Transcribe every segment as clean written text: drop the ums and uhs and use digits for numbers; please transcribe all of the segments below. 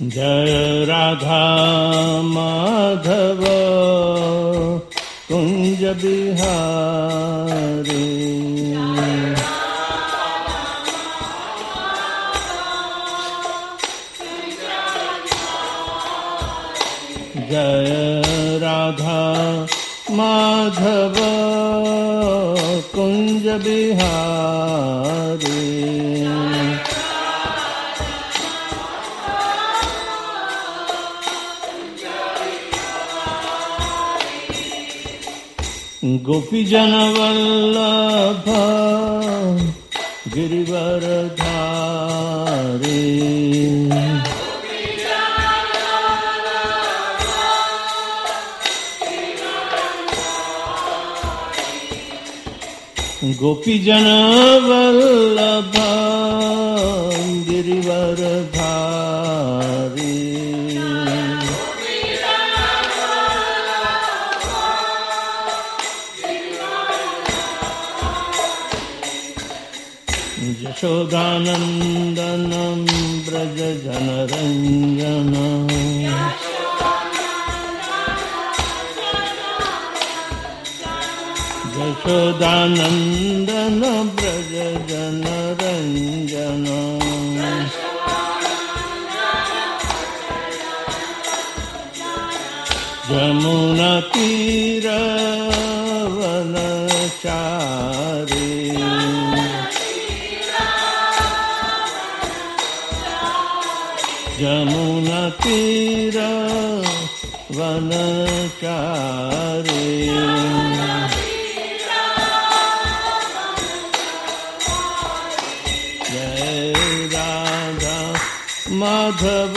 जय राधा माधव कुंज बिहारी। जय राधा माधव कुंज बिहारी। गोपी जन वल्लभ गिरिवरधारी। गोपी जन वल्लभ गिरिवरधारी। यशोदानंदन ब्रज जनरंजन। यशोदानंदन ब्रज जनरंजन। यमुना तीर वनचारी। यमुना तीर वनचारी। जय राधा माधव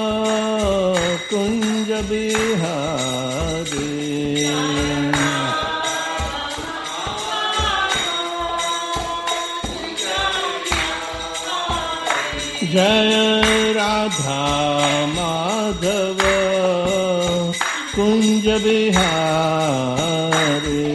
कुंज बिहारी। जय राधा माधव कुंज बिहारी।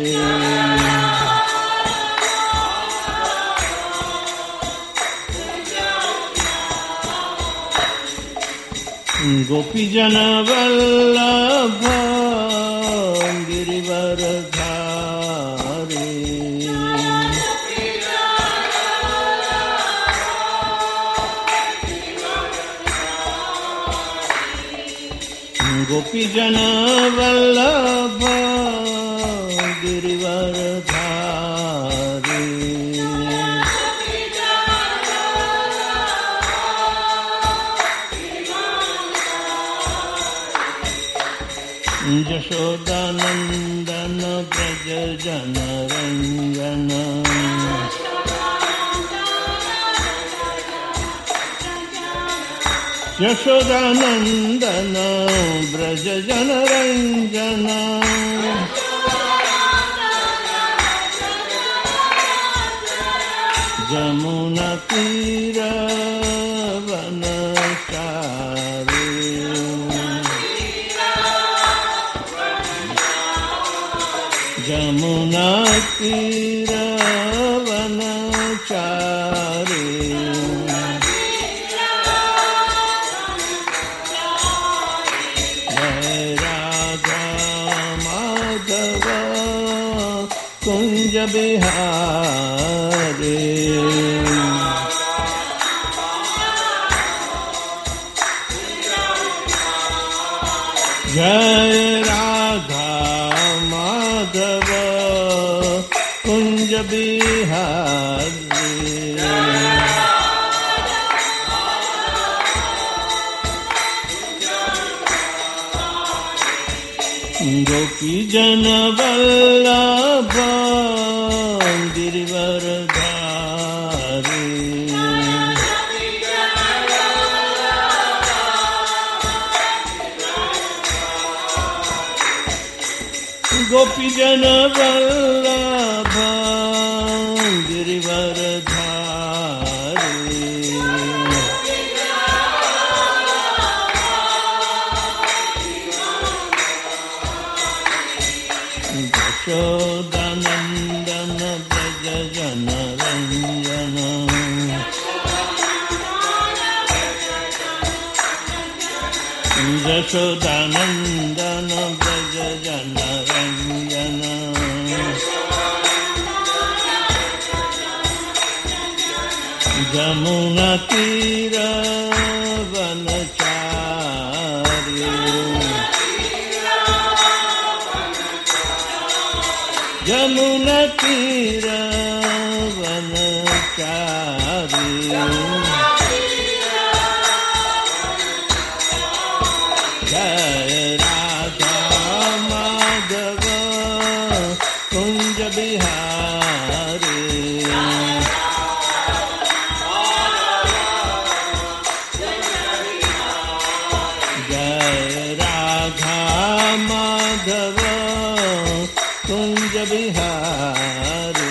गोपी जन वल्लभ गिरिवरधारी। गोपी जन वल्लभ गिरिवरधारी। यशोदानंदन ब्रज जनरंजन। यशोदानंदन ब्रज जनरंजन। यमुना तीर वनचारी। यमुना तीर वनचारी। कुंज बिहारी। जय राधा माधव कुंज बिहारी। गोपी जन वल्लभ गिरिवरधारी। गोपी जन वल्लभ गिरिवरधारी। यशोदानंदन ब्रज जनरंजन। यशोदानन्दन व्रज जनरञ्जन जमुनातीरवनचार्य यमुनातीरवनचार्य जय राधा माधव कुंज बिहारी जय राधा माधव कुंज बिहारी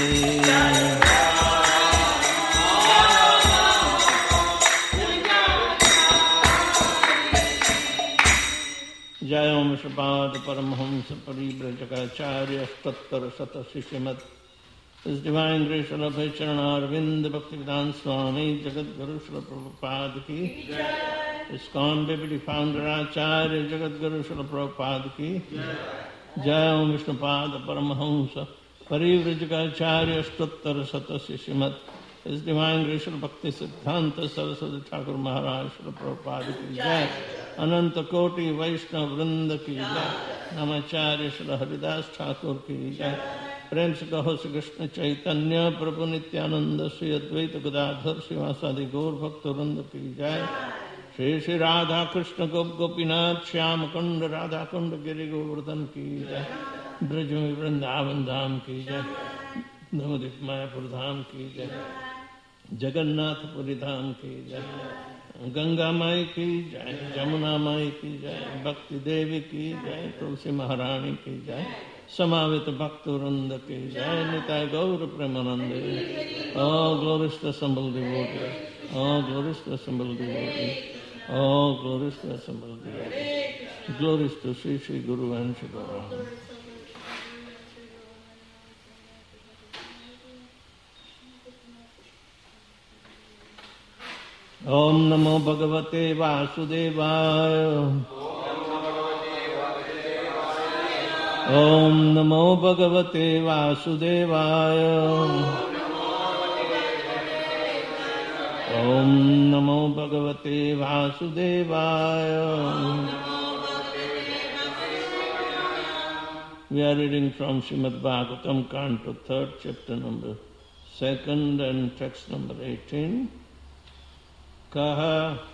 जय ओम श्रीपाद परमहंस परिव्रजकाचार्य तत्पर सत शिष्यमत His Divine Grace Abhay Charanarvind Bhaktivedanta Swami Jagadguru Srila Prabhupada ki ISKCON Deputy Founder Acharya Jagadguru Srila Prabhupada ki Jai Om Vishnupada Paramahamsa Parivrajakaacharya Stottar Sata Sishimat His Divine Grace Srila Bhakti Siddhanta Saraswati Thakur Maharaj Srila Prabhupada ki Jai Ananta Koti Vaishnav Vrinda ki Jai Namacharya Srila Haridas Thakur ki Jai प्रेम से कहो श्री कृष्ण चैतन्य प्रभु नित्यानंद श्री अद्वैत गदाधर श्रीवासादि गौर भक्त वृंद की जय श्री श्री राधा कृष्ण गोप गोपीनाथ श्याम कुंड राधा कुंड गिरि गोवर्धन की जय ब्रज में वृंदावन धाम की जय नवदीप मायापुर धाम की जय जगन्नाथपुरी धाम की जय गंगा माई की जय जमुना माई की जय भक्ति देवी की जय तुलसी महारानी की जय समावित भक्त वृंद की जय निताय गौर Premanand all glories to assembled devotees all glories to assembled devotees all glories to assembled devotees glories to Sri Sri Guru and Sri Gauranga. Om Namo Bhagavate Vasudevaya Om Namo Bhagavate Vasudevaya Om Namo Bhagavate Vasudevaya. We are reading from Srimad Bhagavatam, Canto 3rd, chapter number 2nd and text number 18. Kaha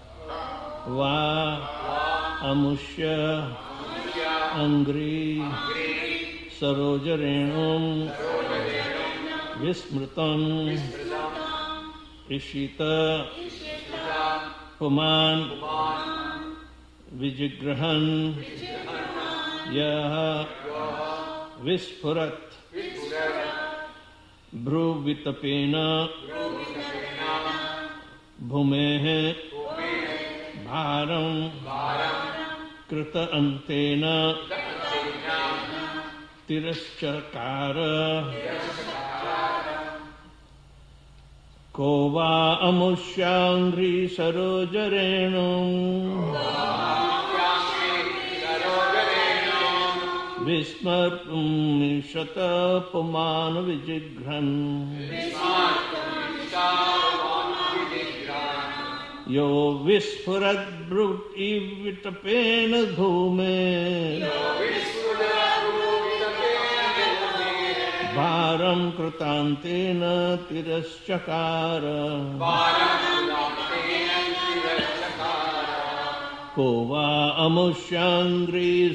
va amushya angri sarojarenum vismritam ishita puman vijigrahan yah vispurat bruvitapena bhumehe bharam krita antena tirashchakara kova amushangri sarojarenum vismartum shata puman vijigran Yo vispurat brut ivitapena bhume Bharam krutantena tirashchakara Kova amushangri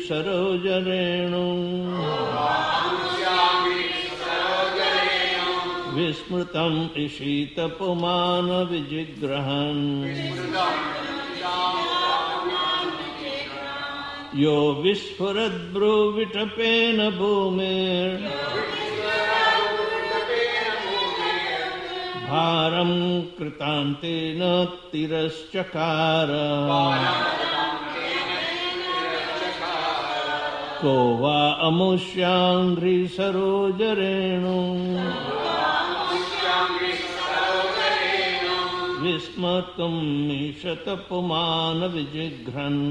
sarojarenum Vismritam ishita pumana vijigrahan Yo vispurat bruvitapena bhumir Bharam kritantena tirashchakara Kova amushangri sarojarenum विस्मर्तुं मीशतपुमान विजिघ्रन्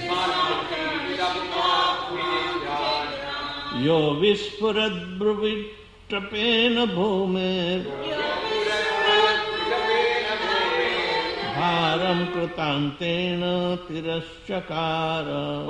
यो विस्फुरद्ब्रुविट्टपेन भूमेर् भारं कृतान्तेन तिरश्चकार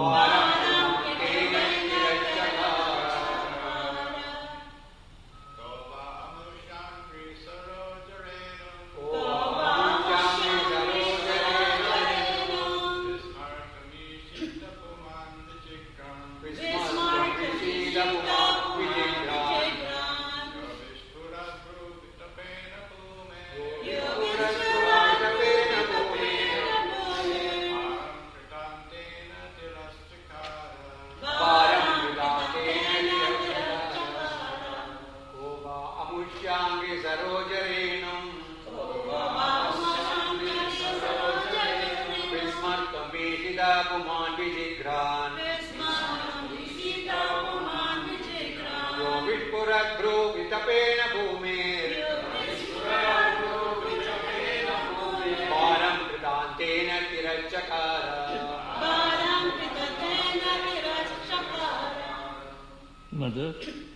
Mother.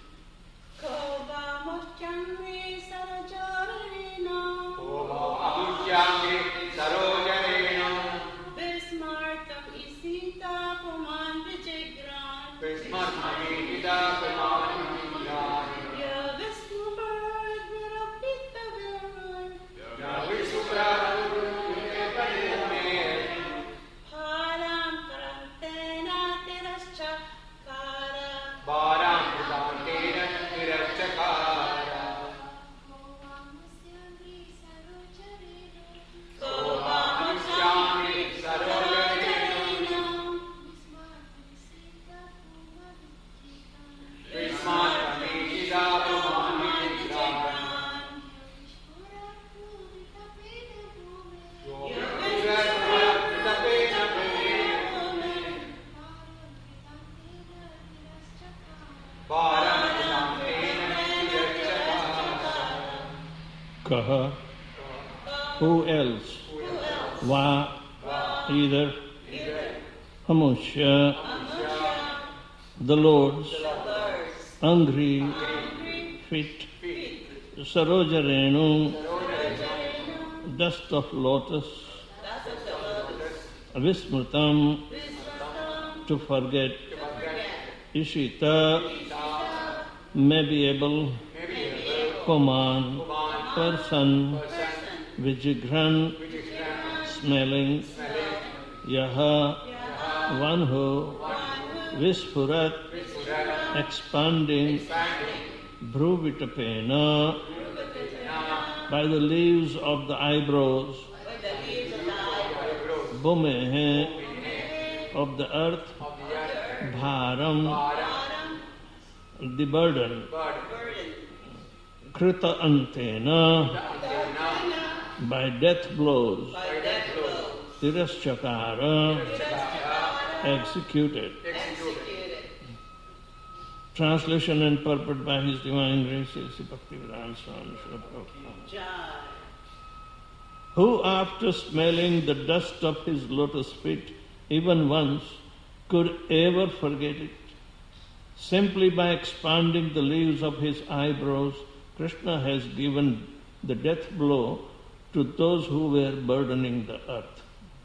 Kaha, who else? Va, either. Hamusha, the Lords. Angri, feet. Sarojarenu, dust of lotus. Vismrutam, to forget. Ishita, may be able. Kuman, person. Vijigran, smelling. Yaha, one who. Vispurat, expanding. Bhruvitapena, by the leaves of the eyebrows. Bhumehe, of the earth. Bharam, the burden. Krita antena, by death blows. Tiraschakara, executed. Translation and purport by His Divine Grace, Sri Bhaktivedanta Swami Srila Prabhupada. Who after smelling the dust of His lotus feet even once could ever forget it? Simply by expanding the leaves of His eyebrows, Krishna has given the death blow to those who were burdening the earth.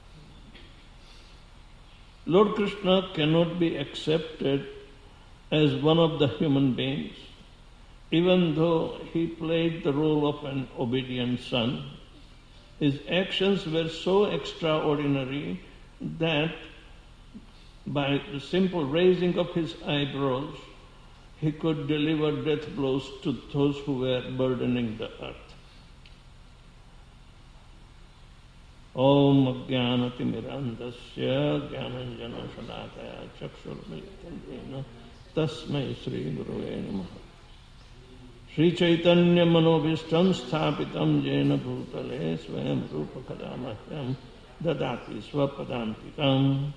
Lord Krishna cannot be accepted as one of the human beings, even though He played the role of an obedient son. His actions were so extraordinary that by the simple raising of His eyebrows, He could deliver death blows to those who were burdening the earth. Om Jnanatimirandasya Jnananjana Shalakaya Chakshurmilitanjena Tasmai Sri Gurave Namaha. Sri Chaitanya Manobhishtam Sthapitam Jena Bhutale Swayam Rupa Kadamahyam Dadati Swapadantikam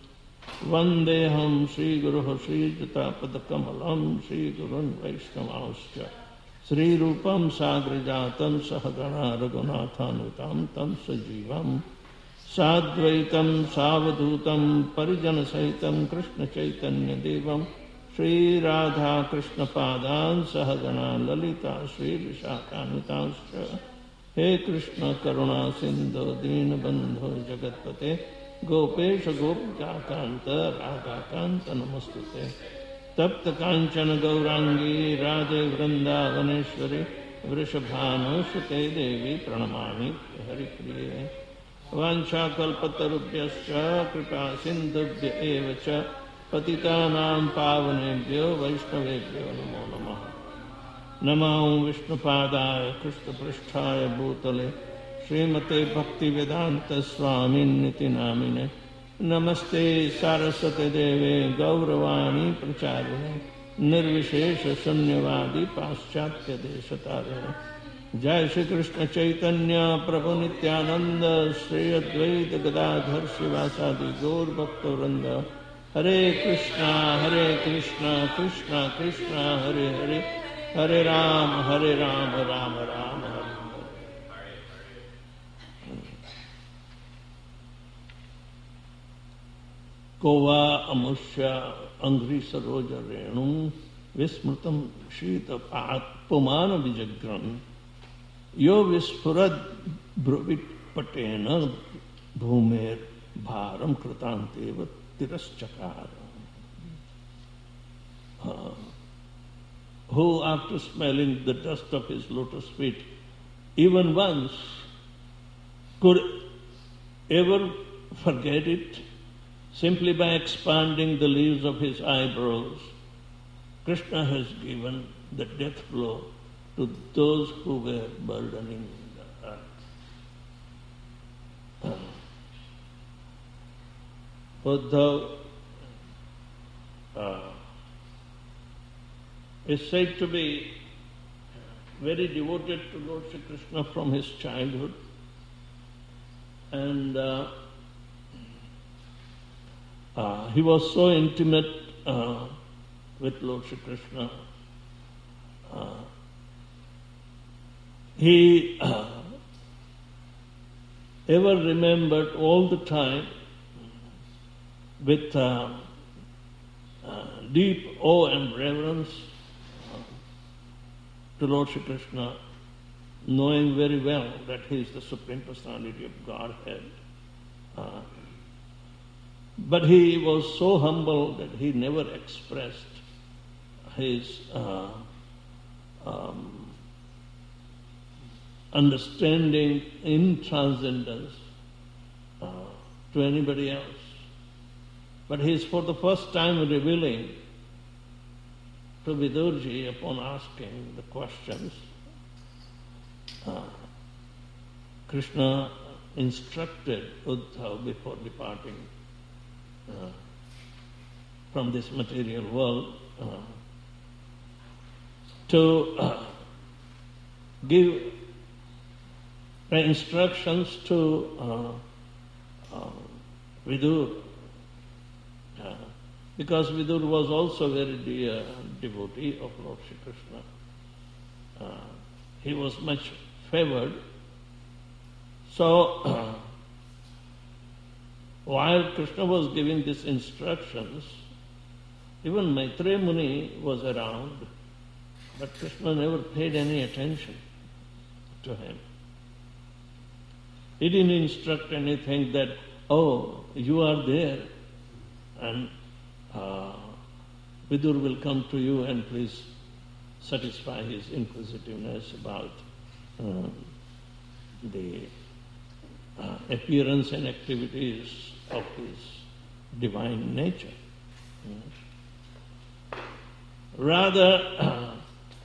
Vandeham Sri Guruh Sri Jatapadakamalam Sri Gurun Vaishnavauscha Sri Rupam Sagrajatam Sahagana Raghunathanutam Tam Sajivam Sadvaitam Savadhutam Parijana Sahitam Krishna Chaitanya Devam Sri Radha Krishna Padan Sahagana Lalita Sri Vishakhanvitascha He Krishna Karuna Sindhu Dina Bandhu Jagatpate Gopesha Gopjakanta Radhakanta Namastute Tapta Kanchana Gaurangi Radhe Vrindavaneshwari Vrishabhanusute Devi Pranamami Hari Priye Vancha Kalpatarubhyascha Kripa Sindhubhya Evacha Patitanam Pavanebhyo Vaishnavebhyo Namo Namaha Namo Vishnupadaya Krishna Pristhaya Bhutale Srimate Bhakti Vedanta Swamin Niti Namine Namaste Saraswate Deve Gauravani Pracharine Nirvishesha Shunyavadi Paschatya Deshatare Jai Shri Krishna Chaitanya Prabhu Nityananda Sri Advaita Gadadhar Shivasadi Gaur Bhakta Vrinda Hare Krishna Krishna Krishna Hare Hare Hare Ram Ram Ram Hare Kova Amusha Angri Saroja Renum Vismrutam Shita Pumana Vijagram Yo Vispurad Bruvit Patena Bhumer Bharam Kratanteva Tiraschakara. Who, after smelling the dust of his lotus feet, even once could ever forget it simply by expanding the leaves of his eyebrows. Krishna has given the death blow to those who were burdening the earth. Uddhav is said to be very devoted to Lord Shri Krishna from his childhood, and he was so intimate with Lord Shri Krishna. He ever remembered all the time with deep awe and reverence to Lord Shri Krishna, knowing very well that he is the Supreme Personality of Godhead. But he was so humble that he never expressed his understanding in transcendence to anybody else. But he is for the first time revealing to Vidurji upon asking the questions. Krishna instructed Uddhav before departing from this material world to give the instructions to Vidur, because Vidur was also a very dear devotee of Lord Shri Krishna. He was much favored. So, while Krishna was giving these instructions, even Maitreya Muni was around, but Krishna never paid any attention to him. He didn't instruct anything that, oh, you are there, and Vidur will come to you and please satisfy his inquisitiveness about the appearance and activities of his divine nature. Rather,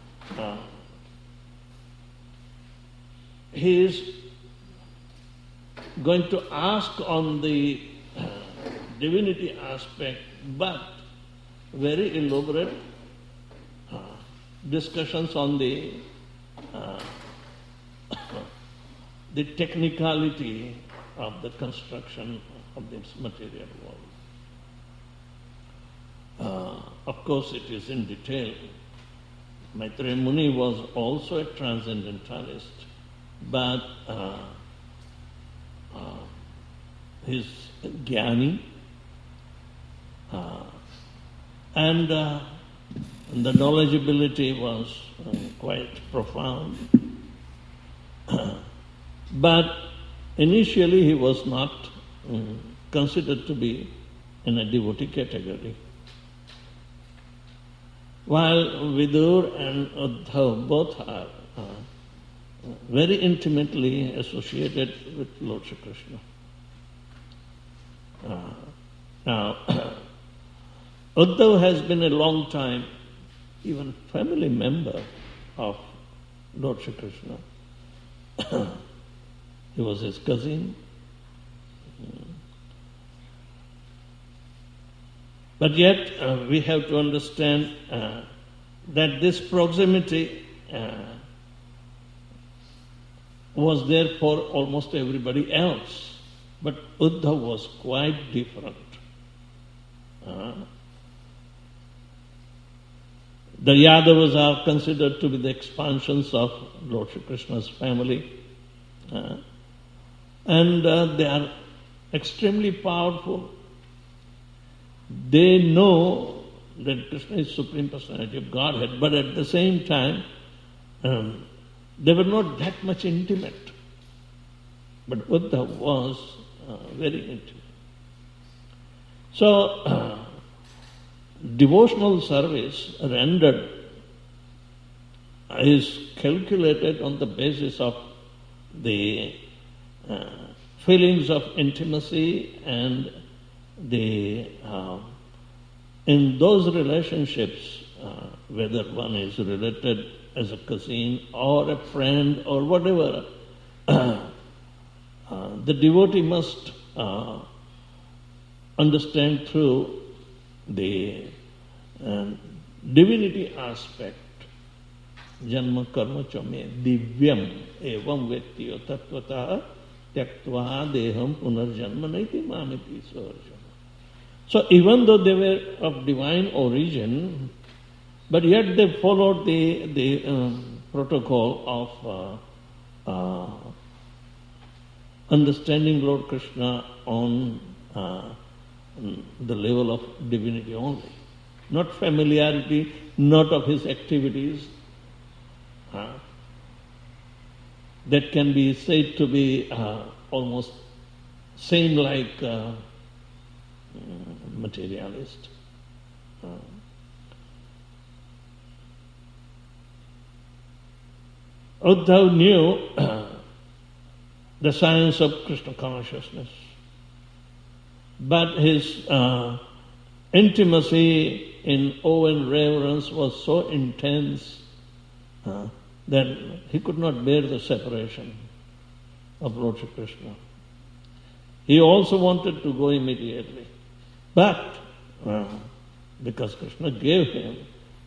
he is going to ask on the divinity aspect, but very elaborate discussions on the technicality of the construction of this material world. Of course, it is in detail, Maitreya Muni was also a transcendentalist, but his jnani and the knowledgeability was quite profound. But initially he was not considered to be in a devotee category. While Vidur and Uddhav both are very intimately associated with Lord Shri Krishna. Now, Uddhav has been a long time even family member of Lord Shri Krishna. He was his cousin. But yet we have to understand that this proximity was there for almost everybody else. But Uddhav was quite different. The Yadavas are considered to be the expansions of Lord Shri Krishna's family. And they are extremely powerful. They know that Krishna is Supreme Personality of Godhead, but at the same time, they were not that much intimate. But Uddhav was very intimate. So, devotional service rendered is calculated on the basis of the feelings of intimacy and the in those relationships, whether one is related as a cousin or a friend or whatever, the devotee must understand through the divinity aspect. Janma karma chame divyam evam vettiyo tattvataha tyaktva deham punarjanma naiti mamiti sarjana. So even though they were of divine origin, but yet they followed the protocol of understanding Lord Krishna on the level of divinity only. Not familiarity, not of his activities. That can be said to be almost saint-like materialist. Uddhav knew the science of Krishna consciousness, but his intimacy in awe and reverence was so intense that he could not bear the separation of Lord Shri Krishna. He also wanted to go immediately, but because Krishna gave him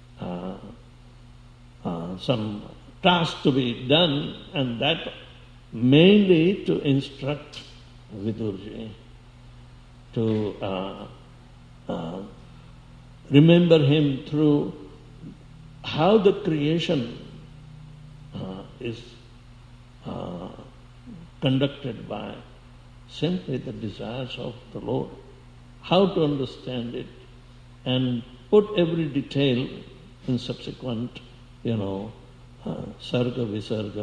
some task to be done, and that mainly to instruct Vidurji, to remember him through how the creation is conducted by simply the desires of the Lord, how to understand it, and put every detail in subsequent, sarga, visarga,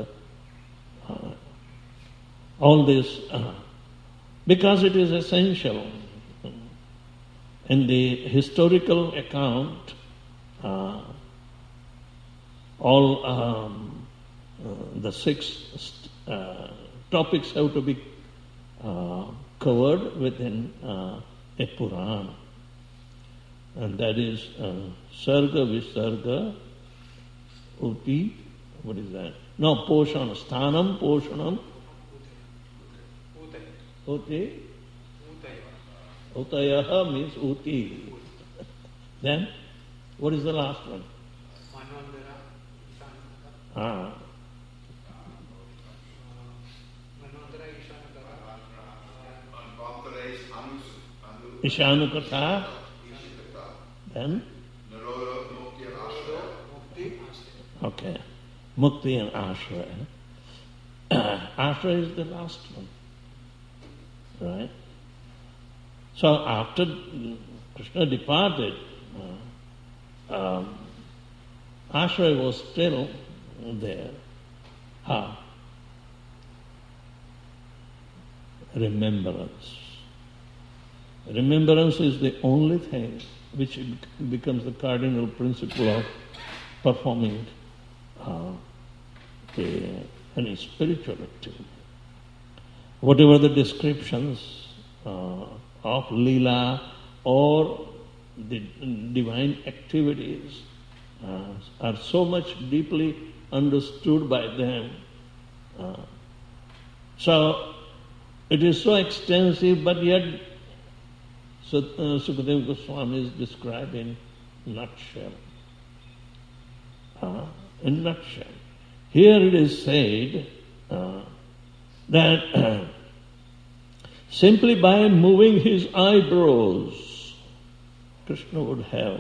all this, because it is essential. In the historical account, all the six topics have to be covered within a Purana. And that is Sarga, Visarga, Uti, what is that? No, Poshana, Sthanam, Poshanam, Uti. Utayaha means Uti. Then, what is the last one? Ah. Ishanukatha. Then? Okay. Mukti and Ashraya. Ashraya is the last one. Right? So after Krishna departed, Ashraya was still there. How? Remembrance. Remembrance is the only thing which becomes the cardinal principle of performing any spiritual activity. Whatever the descriptions of Leela or the divine activities are so much deeply understood by them. So it is so extensive, but yet Sukadeva Goswami is described in nutshell. In nutshell. Here it is said that simply by moving his eyebrows, Krishna would have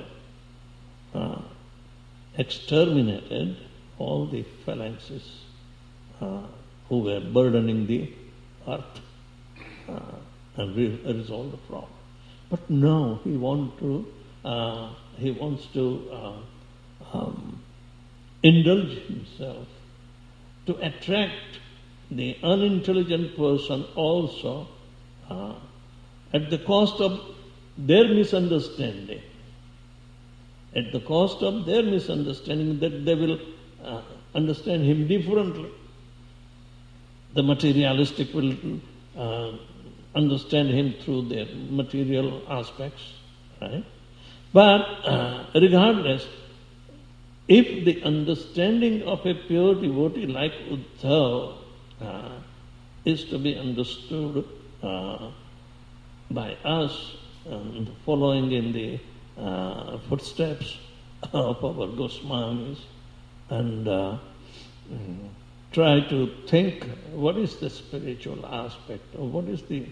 exterminated all the phalanxes who were burdening the earth and resolve the problem. But no, he wants to indulge himself to attract the unintelligent person also at the cost of their misunderstanding. At the cost of their misunderstanding, that they will understand him differently. The materialistic will understand him through their material aspects, right? But regardless, if the understanding of a pure devotee like Uddhav is to be understood by us, following in the footsteps of our Goswamis, and try to think what is the spiritual aspect, or what is the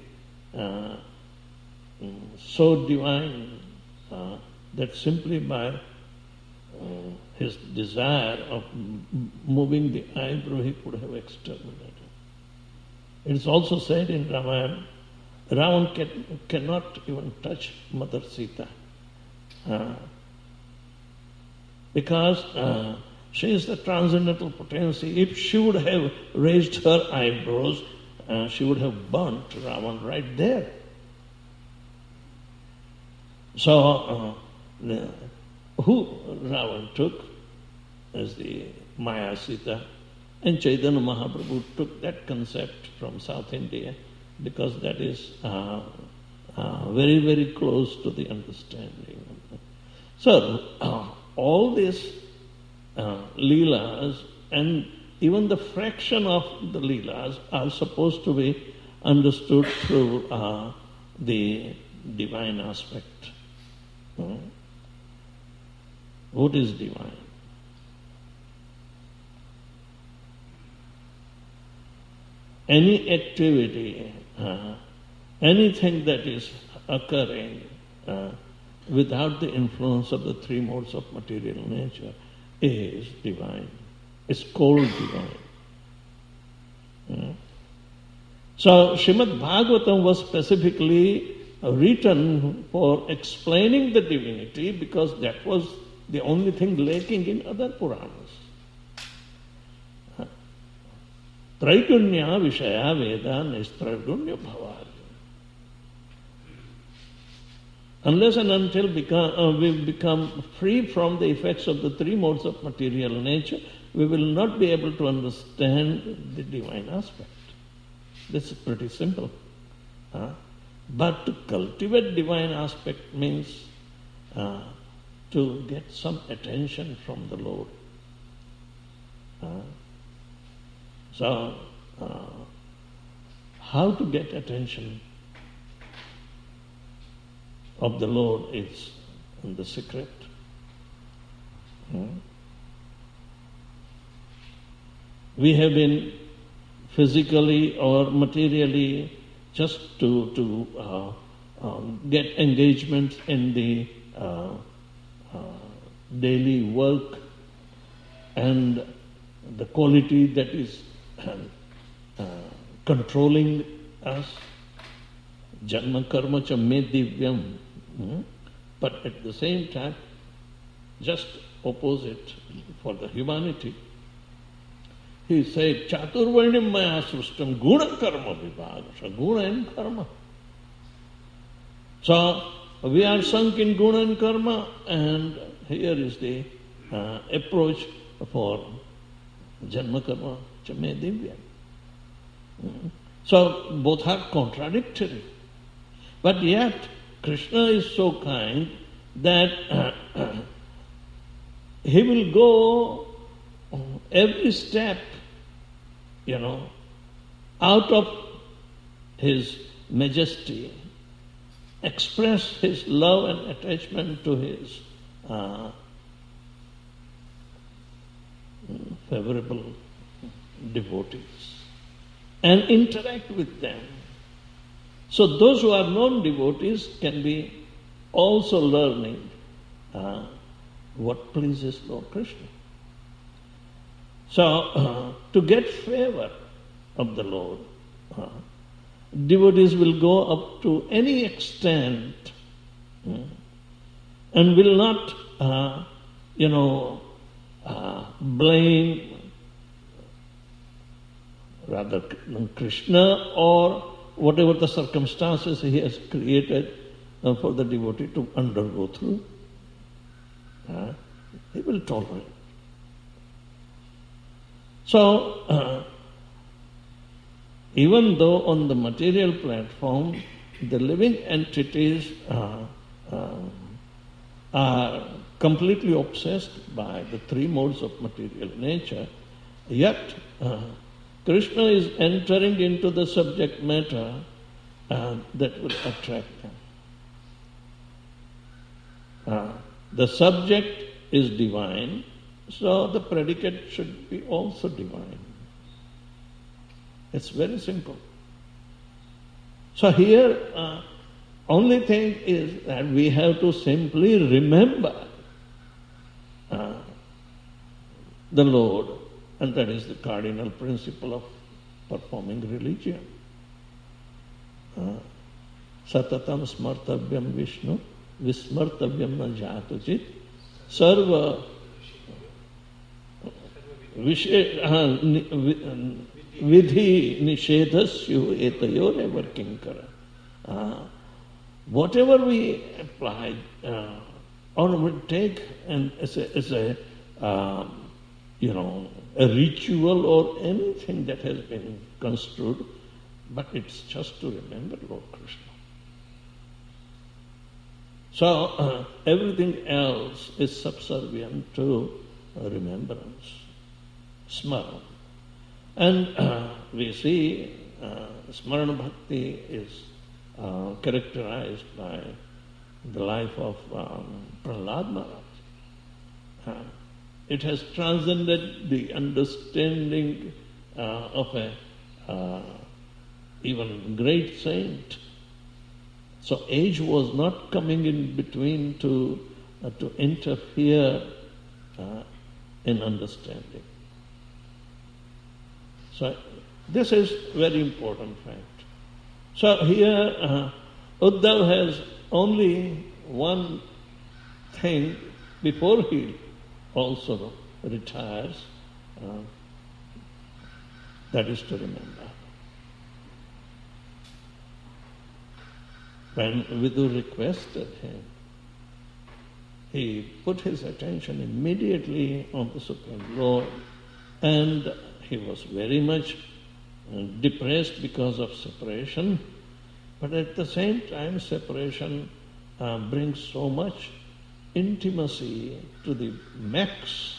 so divine that simply by his desire of moving the eyebrow he could have exterminated. It is also said in Ramayana, Ravan cannot even touch Mother Sita because she is the transcendental potency. If she would have raised her eyebrows, she would have burnt Ravan right there. So, who Ravan took as the Maya Sita, and Chaitanya Mahaprabhu took that concept from South India because that is very, very close to the understanding. So, all these Leelas and even the fraction of the Leelas are supposed to be understood through the divine aspect. What is divine? Any activity, anything that is occurring without the influence of the three modes of material nature is divine. It's called divine. So Srimad Bhagavatam was specifically written for explaining the divinity because that was the only thing lacking in other Puranas. Traigunya Vishaya Veda Nistraigunya Bhavari. Unless and until we become free from the effects of the three modes of material nature, we will not be able to understand the divine aspect. This is pretty simple. But to cultivate divine aspect means to get some attention from the Lord. So, how to get attention of the Lord is the secret. We have been physically or materially just to get engagement in the daily work and the quality that is controlling us. Janma karma cha me divyam. But at the same time, just opposite for the humanity, he said, Chaturvarnim maya srustam guna karma vibhaga. So guna and karma. So we are sunk in guna and karma, and here is the approach for janma karma cha me divyam. So both are contradictory. But yet, Krishna is so kind that he will go every step, out of his majesty, express his love and attachment to his favorable devotees and interact with them. So those who are non-devotees can be also learning what pleases Lord Krishna. So to get favor of the Lord, devotees will go up to any extent and will not, blame rather Krishna or whatever the circumstances he has created for the devotee to undergo through. He will tolerate. So, even though on the material platform, the living entities are completely obsessed by the three modes of material nature, yet Krishna is entering into the subject matter that will attract them. The subject is divine, so the predicate should be also divine. It's very simple. So here, only thing is that we have to simply remember the Lord, and that is the cardinal principle of performing religion. Satatam smartavyam Vishnu, vismartavyam na jatuchit, sarva vidhi nishedhasyu etayor ever kinkara. Whatever we apply or we take and as a ritual or anything that has been construed, but it's just to remember Lord Krishna. So everything else is subservient to remembrance, smarana. And we see smarana bhakti is characterized by the life of Prahlad Maharaj. It has transcended the understanding of a even great saint. So age was not coming in between to interfere in understanding. So this is very important fact. So here Uddhav has only one thing before he also retires, that is to remember. When Vidur requested him, he put his attention immediately on the Supreme Lord, and he was very much depressed because of separation, but at the same time separation brings so much intimacy to the max.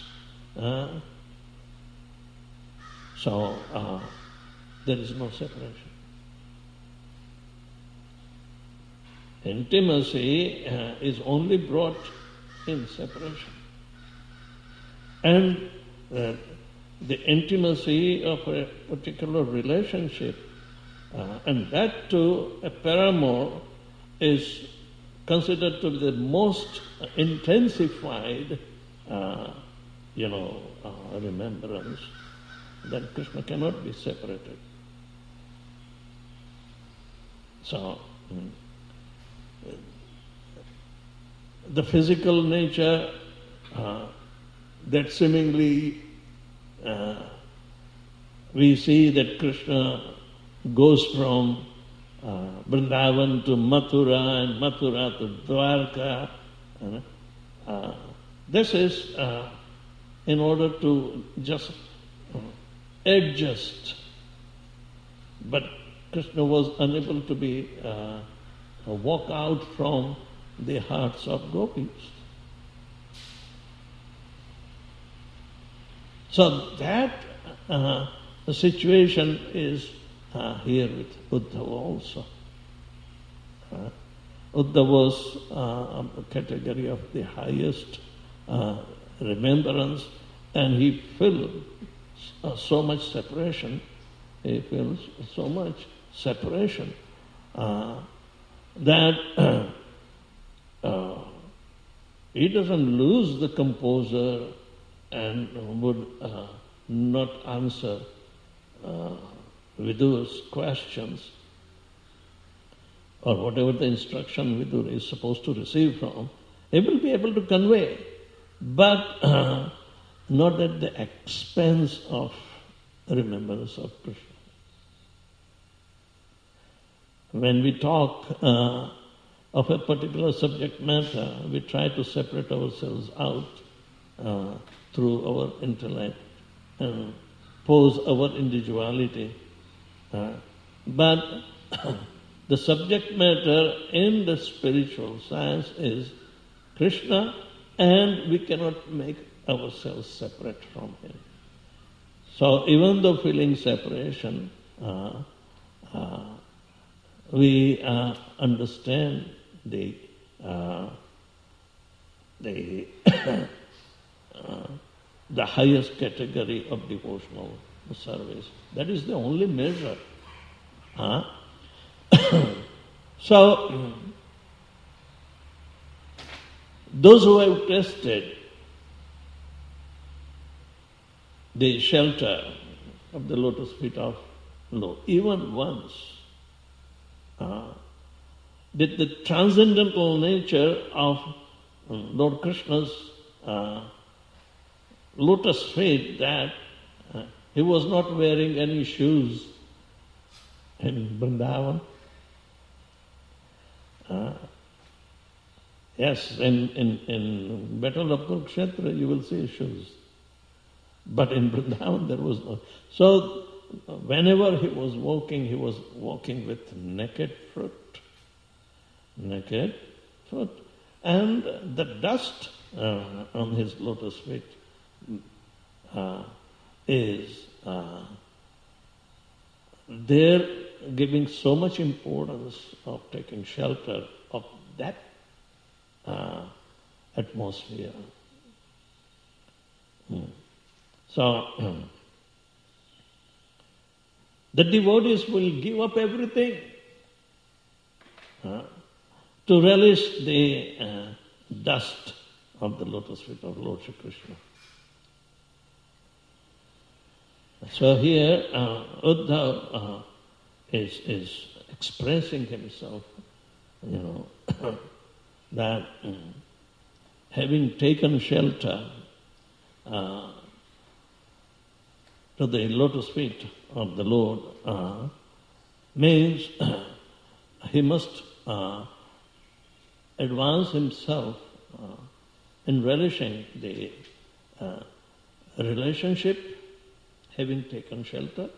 So there is no separation. Intimacy is only brought in separation. And the intimacy of a particular relationship, and that too a paramour, is considered to be the most intensified remembrance, then Krishna cannot be separated. So, the physical nature that seemingly we see that Krishna goes from Vrindavan to Mathura and Mathura to Dwarka. This is in order to just adjust. But Krishna was unable to be walk out from the hearts of gopis. So that the situation is here with Uddhava also. Uddhava was a category of the highest remembrance, and he feels so much separation. He feels so much separation that he doesn't lose the composer and would not answer Vidur's questions or whatever the instruction Vidur is supposed to receive from. He will be able to convey, but not at the expense of remembrance of Krishna. When we talk of a particular subject matter, we try to separate ourselves out through our intellect and pose our individuality. But the subject matter in the spiritual science is Krishna, and we cannot make ourselves separate from him. So even though feeling separation, we understand the highest category of devotional service. That is the only measure. So, those who have tasted the shelter of the lotus feet of Lord, even once, that the transcendental nature of Lord Krishna's lotus feet, that he was not wearing any shoes in Vrindavan. Yes, in Battle of Kurukshetra you will see shoes. But in Vrindavan there was no. So whenever he was walking with naked foot. And the dust on his lotus feet is they're giving so much importance of taking shelter of that atmosphere. So the devotees will give up everything to relish the dust of the lotus feet of Lord Shri Krishna. So here Uddhava is expressing himself, that having taken shelter to the lotus feet of the Lord means he must advance himself in relishing the relationship, having taken shelter,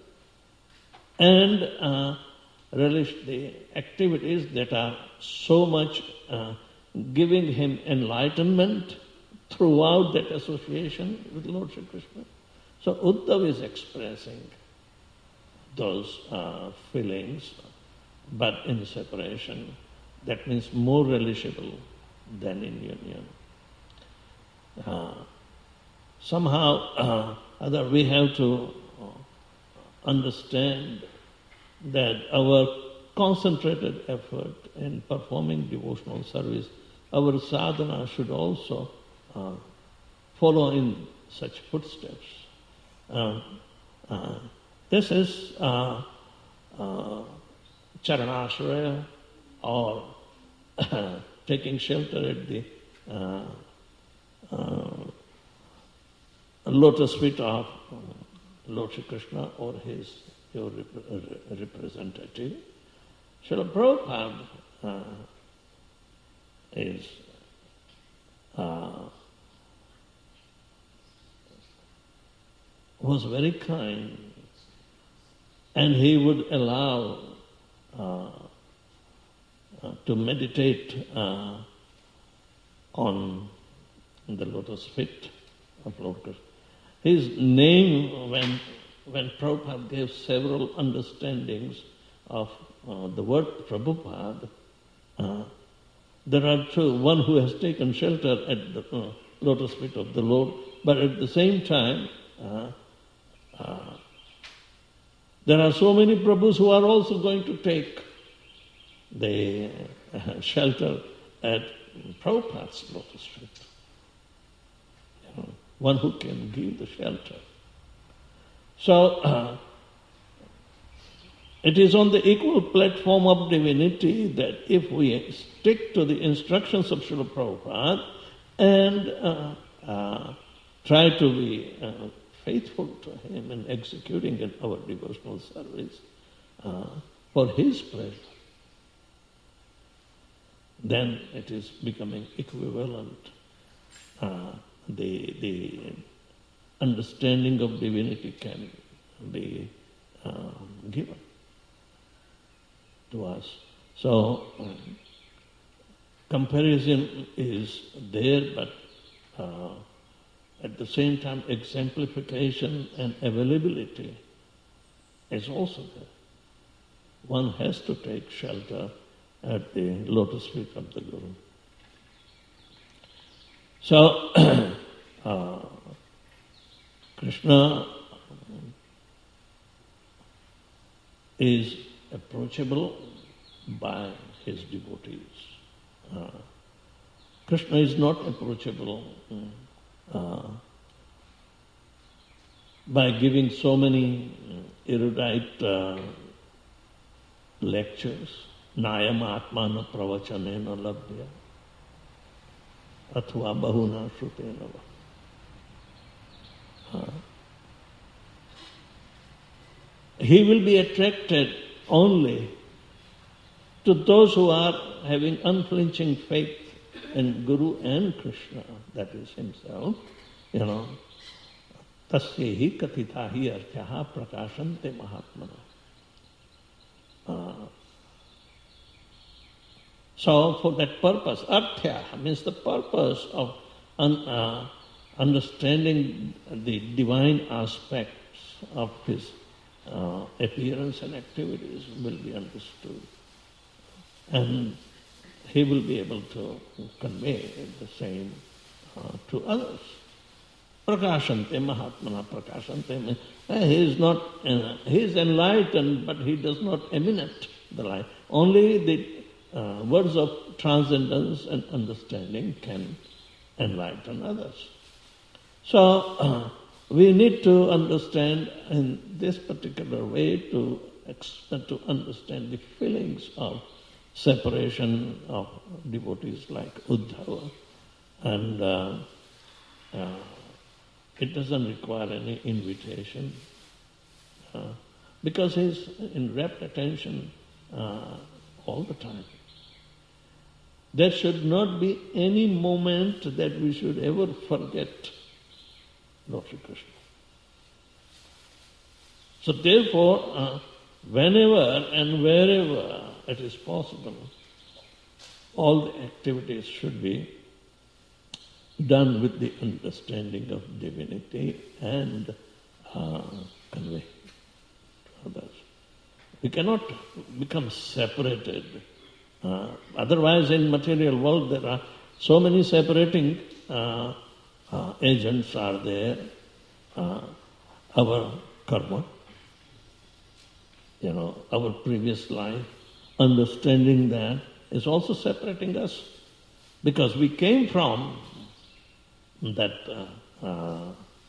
and relish the activities that are so much giving him enlightenment throughout that association with Lord Shri Krishna. So Uddhava is expressing those feelings, but in separation. That means more relishable than in union. Somehow other we have to understand that our concentrated effort in performing devotional service, our sadhana should also follow in such footsteps. This is charanashraya, or taking shelter at the lotus feet of Lord Sri Krishna or your representative. Srila Prabhupada was very kind, and he would allow to meditate on the lotus feet of Lord Krishna. His name, when Prabhupada gave several understandings of the word Prabhupada, there are two. One who has taken shelter at the lotus feet of the Lord, but at the same time, there are so many Prabhus who are also going to take the shelter at Prabhupada's lotus feet. One who can give the shelter. So, it is on the equal platform of divinity that if we stick to the instructions of Srila Prabhupada and try to be faithful to him in executing in our devotional service for his pleasure, then it is becoming equivalent. The understanding of divinity can be given to us. So, comparison is there, but at the same time, exemplification and availability is also there. One has to take shelter at the lotus feet of the Guru. So, Krishna is approachable by his devotees. Krishna is not approachable by giving so many erudite lectures. Nayam atmana pravachanena labhya athva bahuna shrutena va. He will be attracted only to those who are having unflinching faith in Guru and Krishna, that is himself, tasyehi katithahi artyaha prakashante mahatmana. So for that purpose, arthya means the purpose of understanding the divine aspects of his appearance and activities will be understood. And he will be able to convey the same to others. Prakashante Mahatmana Prakashante means he is enlightened, but he does not emanate the light. Only the words of transcendence and understanding can enlighten others. So we need to understand in this particular way to understand the feelings of separation of devotees like Uddhava, and it doesn't require any invitation because he's in rapt attention all the time. There should not be any moment that we should ever forget Lord Sri Krishna. So therefore, whenever and wherever it is possible, all the activities should be done with the understanding of divinity and convey to others. We cannot become separated. Otherwise, in material world, there are so many separating agents are there. Our karma, our previous life, understanding that is also separating us because we came from that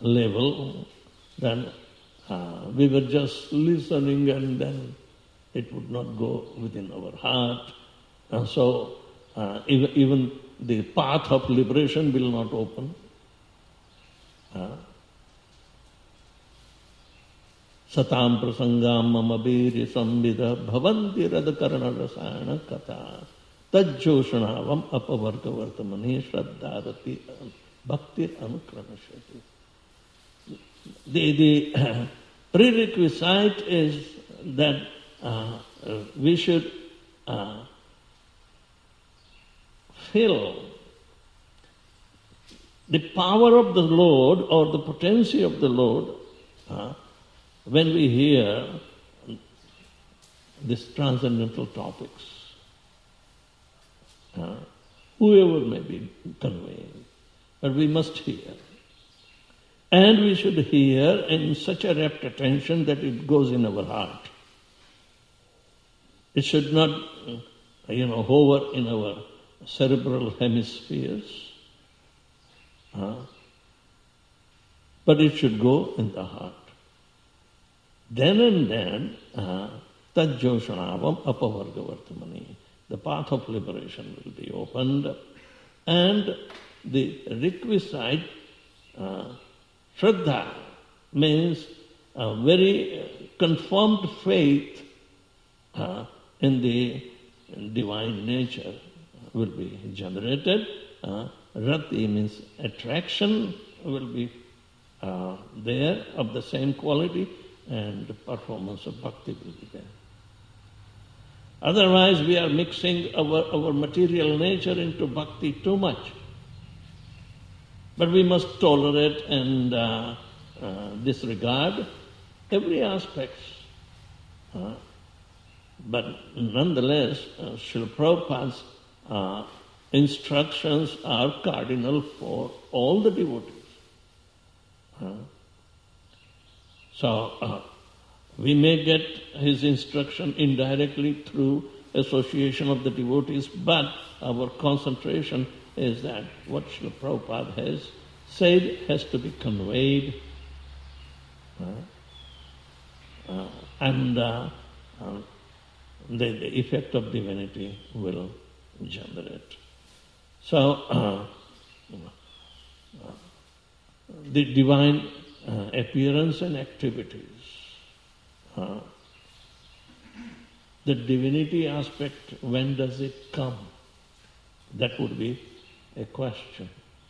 level, then we were just listening and then it would not go within our heart. And so even the path of liberation will not open. Satam prasangam mama biri samvida bhavanti radakarana rasayana kata tajjoshanavam apavarga vartamani shraddharati bhakti anukramashati. The prerequisite is that we should feel the power of the Lord or the potency of the Lord when we hear these transcendental topics. Whoever may be conveying, but we must hear. And we should hear in such a rapt attention that it goes in our heart. It should not, hover in our cerebral hemispheres, but it should go in the heart. Then and then, tajjoshanavam apavarga vartamani. The path of liberation will be opened, and the requisite Shraddha means a very confirmed faith in the divine nature will be generated. Rati means attraction will be there of the same quality, and the performance of bhakti will be there. Otherwise we are mixing our material nature into bhakti too much. But we must tolerate and disregard every aspect. But nonetheless, Srila Prabhupada's instructions are cardinal for all the devotees. So we may get his instruction indirectly through association of the devotees, but our concentration is that what Srila Prabhupada has said has to be conveyed, and the effect of divinity will generate. So the divine appearance and activities, the divinity aspect, when does it come? That would be a question.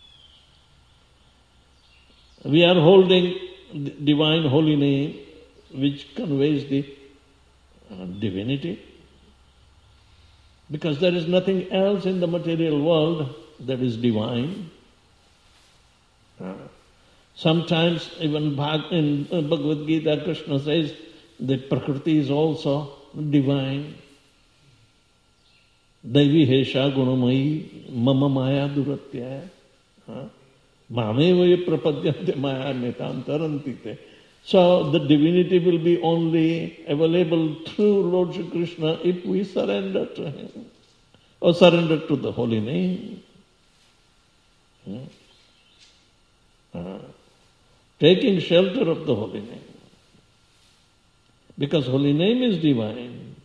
We are holding the divine holy name which conveys the divinity, because there is nothing else in the material world that is divine. Sometimes even in Bhagavad Gita, Krishna says that Prakriti is also divine. Daivi hesha gunamayi mama maya duratya mameva prapadyante maya netantarantite. So the divinity will be only available through Lord Shri Krishna if we surrender to Him or surrender to the holy name. Taking shelter of the holy name. Because holy name is divine.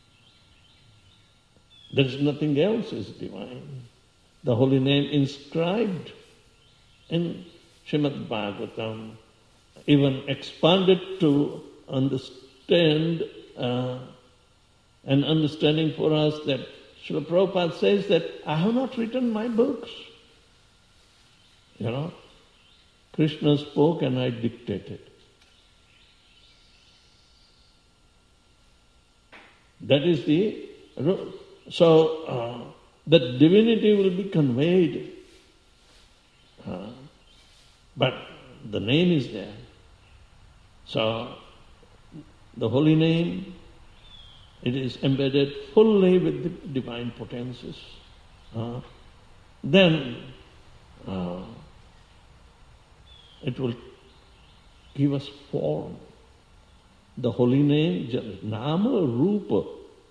There is nothing else is divine. The holy name inscribed in Srimad Bhagavatam, even expanded to understand an understanding for us that Srila Prabhupada says that I have not written my books. Krishna spoke and I dictated. That is the rule. So the divinity will be conveyed, but the name is there. So the holy name, it is embedded fully with the divine potencies. Then it will give us form. The holy name, Nama Rupa,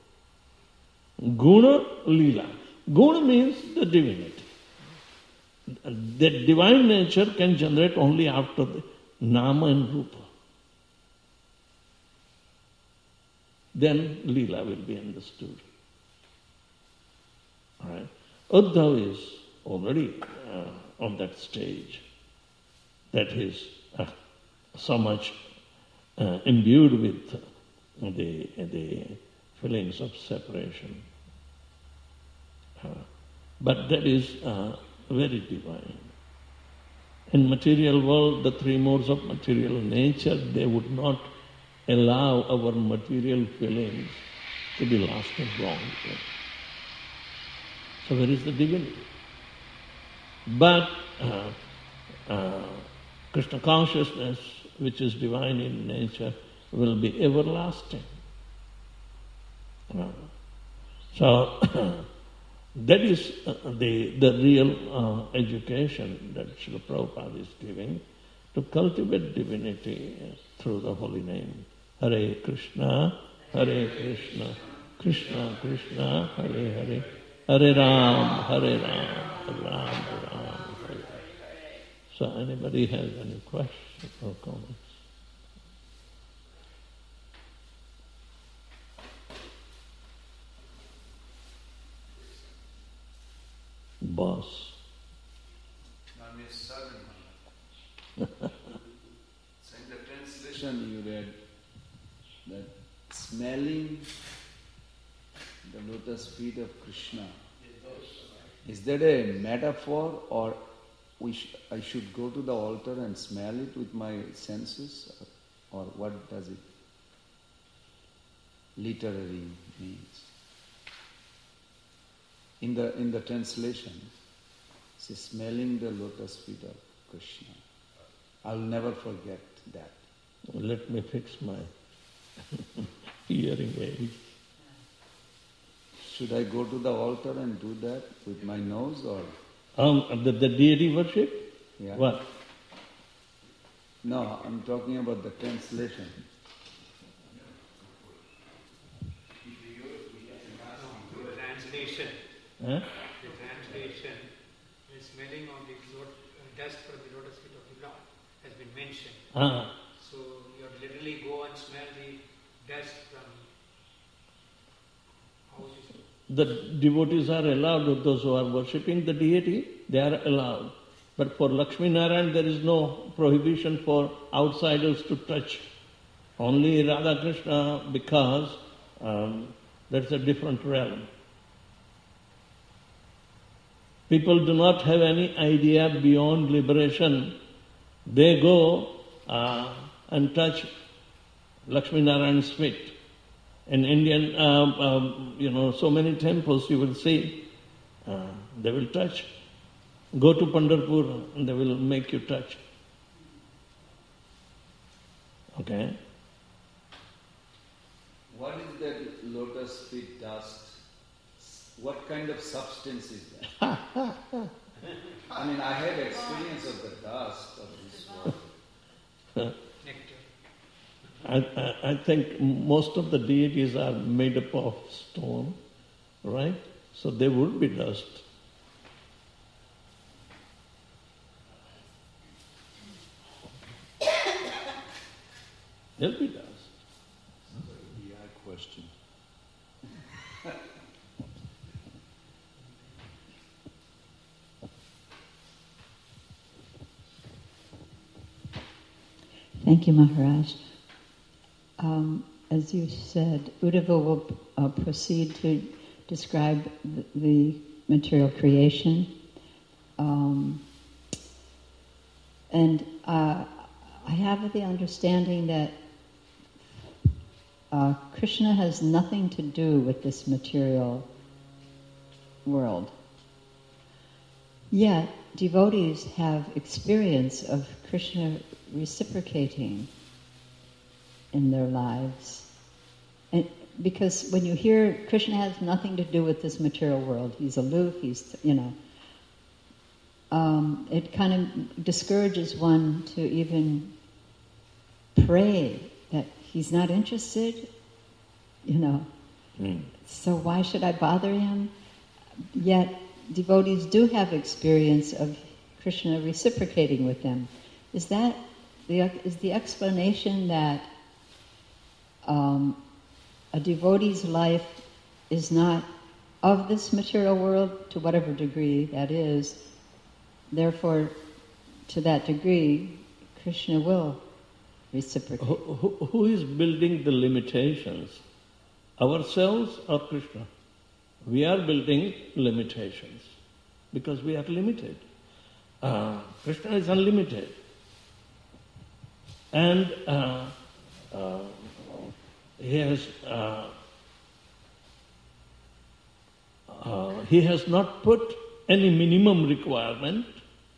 Guna Lila. Guna means the divinity. The divine nature can generate only after Nama and Rupa. Then Leela will be understood. All right? Uddhav is already on that stage. That is so much imbued with the feelings of separation. But that is very divine. In material world, the three modes of material nature, they would not allow our material feelings to be lost and wrong. So where is the divinity? But Krishna consciousness, which is divine in nature, will be everlasting. So that is the real education that Srila Prabhupada is giving, to cultivate divinity through the holy name. Hare Krishna, Krishna Krishna, Hare Hare, Hare Ram, Ram Ram, Hare. So anybody has any questions or comments? Boss. I'm a servant. So in the translation you read that smelling the lotus feet of Krishna. Is that a metaphor, or I should go to the altar and smell it with my senses, or what does it literally means? In the translation, it's smelling the lotus feet of Krishna. I'll never forget that. Let me fix my hearing aid. Should I go to the altar and do that with my nose, or? The deity worship? Yeah. What? No, I'm talking about the translation. Translation. Huh? The translation, the smelling of the dust from the lotus feet of the Lord has been mentioned. So you have to literally go and smell the dust from houses. The devotees are allowed, those who are worshipping the deity, they are allowed. But for Lakshmi Narayan, there is no prohibition for outsiders to touch. Only Radha Krishna, because that's a different realm. People do not have any idea beyond liberation. They go and touch Lakshmi Narayan's feet. In Indian, so many temples you will see, they will touch. Go to Pandharpur and they will make you touch. Okay? What is that lotus feet dust? What kind of substance is that? I mean, I had experience of the dust of this world. Nectar. I think most of the deities are made up of stone, right? So they would be dust. They'll be dust. Yeah, question. Thank you, Maharaj. As you said, Uddhava will proceed to describe the material creation. And I have the understanding that Krishna has nothing to do with this material world. Yet, devotees have experience of Krishna reciprocating in their lives. And because when you hear Krishna has nothing to do with this material world, he's aloof, it kind of discourages one to even pray that he's not interested, So why should I bother him? Yet devotees do have experience of Krishna reciprocating with them. Is that is the explanation that a devotee's life is not of this material world, to whatever degree that is. Therefore, to that degree, Krishna will reciprocate. Who is building the limitations? Ourselves or Krishna? We are building limitations because we are limited. Krishna is unlimited. And he has not put any minimum requirement.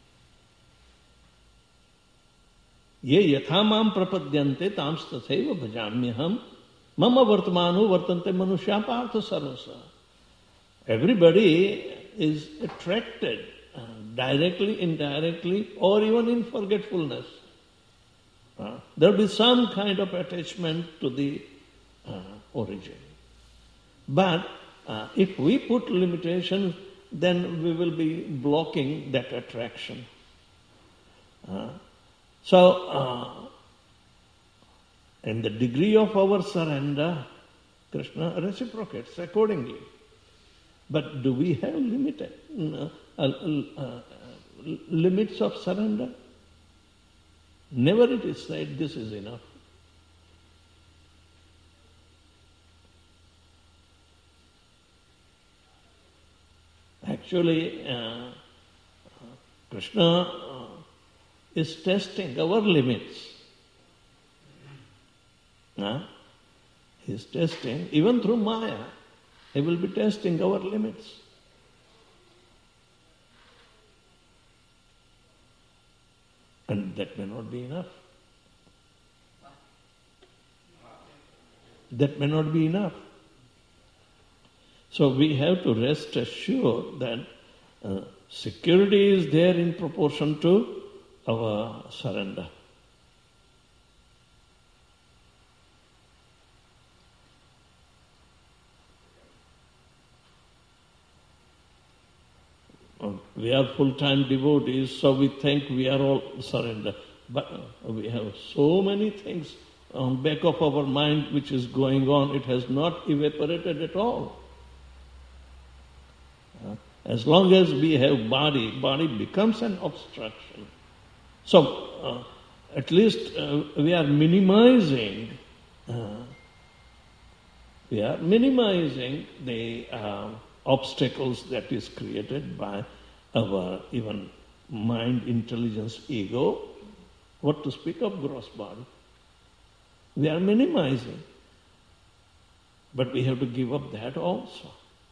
Ye yathamam prapadyante tams tathaiva bhajamyaham mama vartamano vartante manushya partha sarvasa. Everybody is attracted directly, indirectly, or even in forgetfulness. There will be some kind of attachment to the origin. But if we put limitations, then we will be blocking that attraction. So, in the degree of our surrender, Krishna reciprocates accordingly. But do we have limits of surrender? Never it is said, this is enough. Actually, Krishna is testing our limits. He is testing, even through Maya, he will be testing our limits. And that may not be enough. That may not be enough. So we have to rest assured that security is there in proportion to our surrender. We are full-time devotees, so we think we are all surrender. But we have so many things on back of our mind which is going on. It has not evaporated at all. As long as we have body becomes an obstruction. So, at least we are minimizing the obstacles that is created by our even mind, intelligence, ego. What to speak of gross body? We are minimizing. But we have to give up that also.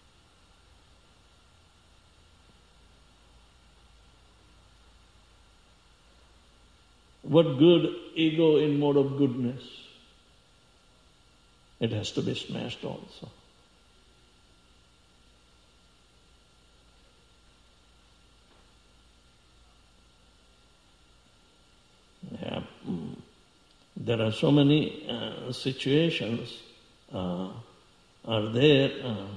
What good ego in mode of goodness? It has to be smashed also. Yeah. There are so many situations are there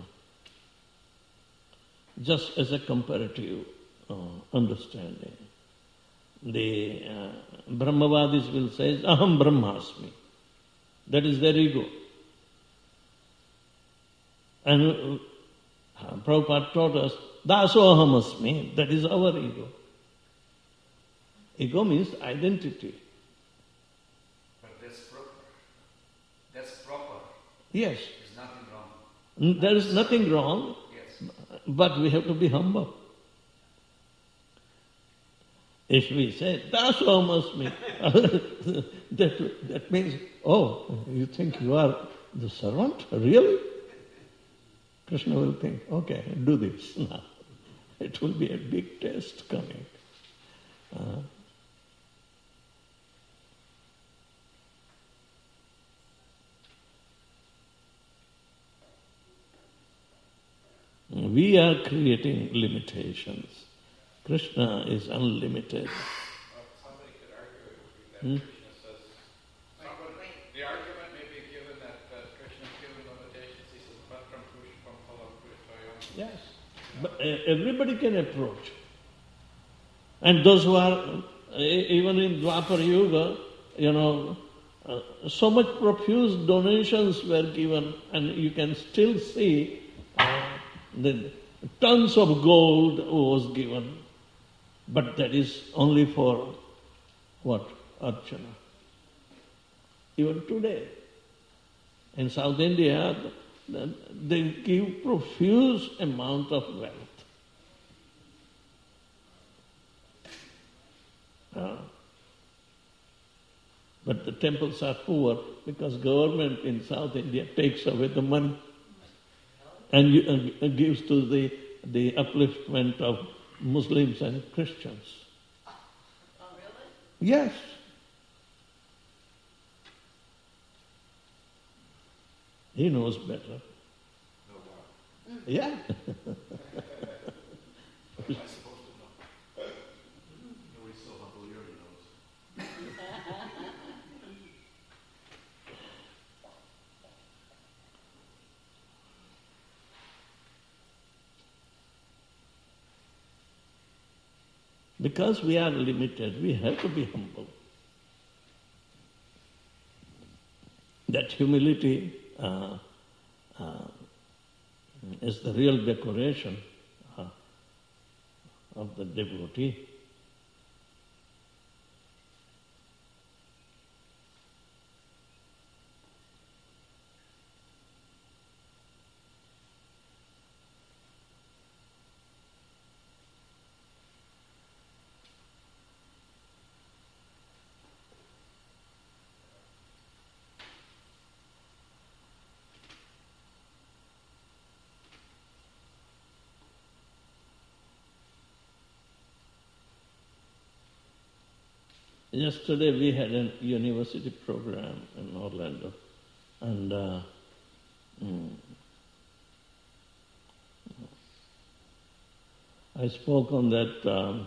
just as a comparative understanding. The Brahmavadis will say, Aham Brahmasmi. That is their ego. And Prabhupada taught us, Daso Aham Asmi. That is our ego. Ego means identity. But that's proper. Yes. There's nothing wrong. There is nothing wrong. Yes. But we have to be humble. If we say, Daso Aham Asmi, that means, oh, you think you are the servant? Really? Krishna will think, okay, do this now. It will be a big test coming. We are creating limitations. Krishna is unlimited. Somebody could argue that Krishna says, the argument may be given that Krishna is given limitations. He says, but from Pushpam Phalam Pushpayam. Yes. But everybody can approach. And those who are, even in Dwapar Yuga, so much profuse donations were given, and you can still see the tons of gold was given. But that is only for what? Archana. Even today, in South India, they give profuse amount of wealth. But the temples are poor because government in South India takes away the money and gives to the upliftment of Muslims and Christians. Oh, really? Yes. He knows better. No doubt. Yeah. What am I supposed to know? Nobody's so humble he already knows. Because we are limited, we have to be humble. That humility is the real decoration of the devotee. Yesterday we had a university program in Orlando, and I spoke on that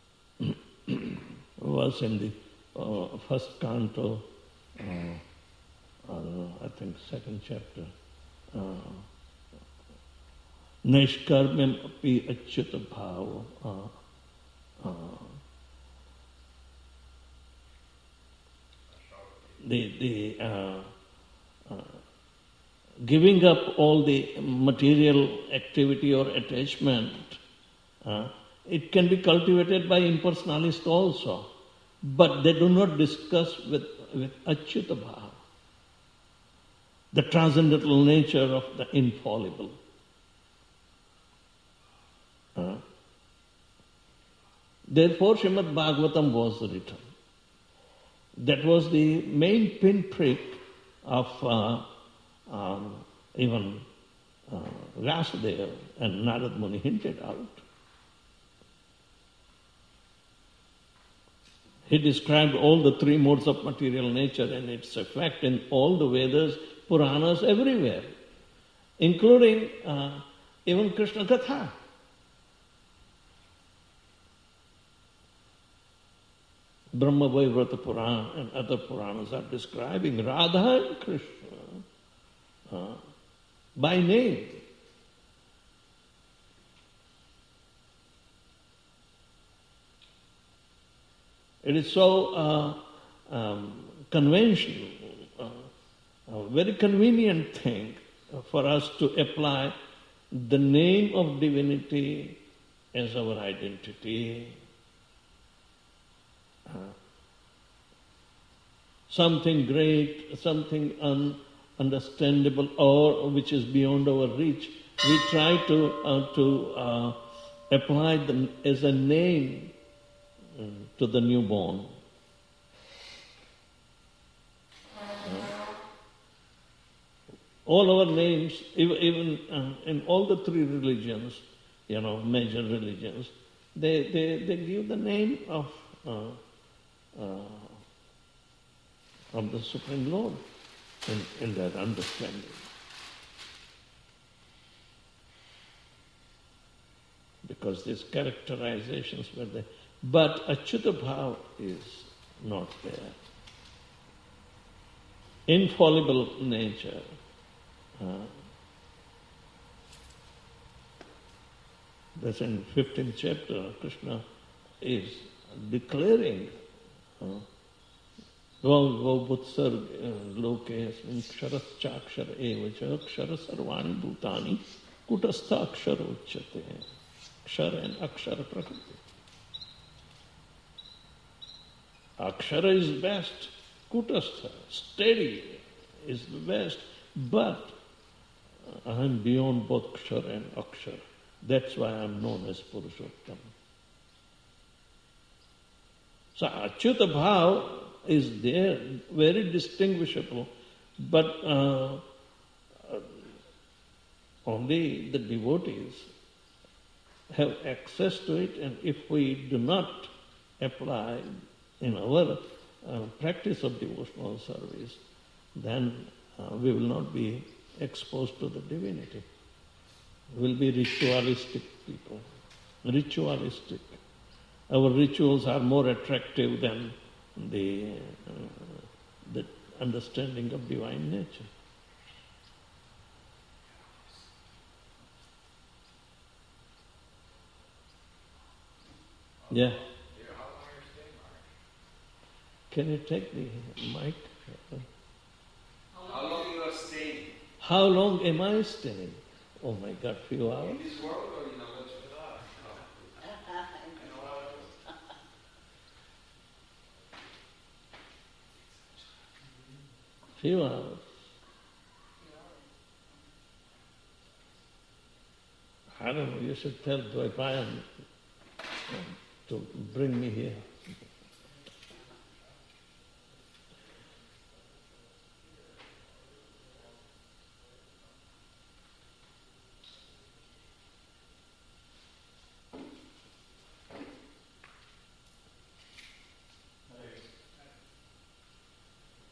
verse in the first canto, I think second chapter. Naishkarmyam api achyuta bhava. The giving up all the material activity or attachment, it can be cultivated by impersonalists also, but they do not discuss with achyuta bhava, the transcendental nature of the infallible. Therefore, Srimad Bhagavatam was written. That was the main pinprick of even Vyasadeva, and Narad Muni hinted out. He described all the three modes of material nature and its effect in all the Vedas, Puranas, everywhere, including even Krishna Katha. Brahma Vaivrata Purana and other Puranas are describing Radha and Krishna by name. It is so conventional, a very convenient thing for us to apply the name of divinity as our identity. Something great, something ununderstandable, or which is beyond our reach, we try to apply them as a name to the newborn. All our names, even in all the three religions, major religions, they give the name of the Supreme Lord in their understanding. Because these characterizations were there. But Achyuta Bhava is not there. Infallible nature. That's in 15th chapter, Krishna is declaring Vau butsar loke asmin ksharascha akshara eva cha akshara sarvani bhutani kutastha akshara uchyate. Akshara and akshara prakriti. Akshara is best, kutastha, steady is the best, but I am beyond both kshara and akshara. That's why I am known as Purushottam. So Achyuta Bhav is there, very distinguishable, but only the devotees have access to it, and if we do not apply in our practice of devotional service, then we will not be exposed to the divinity. We will be ritualistic people, ritualistic. Our rituals are more attractive than the understanding of divine nature. Yeah. How long are you staying, Maharaj? Can you take the mic? How long you are staying? How long am I staying? Oh my God, few hours? In this world or in our Few hours. I don't know, you should tell Dvaipayan to bring me here.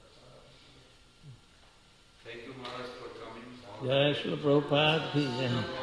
Thank you, Maharaj, for coming. Jai Srila Prabhupada ki jai.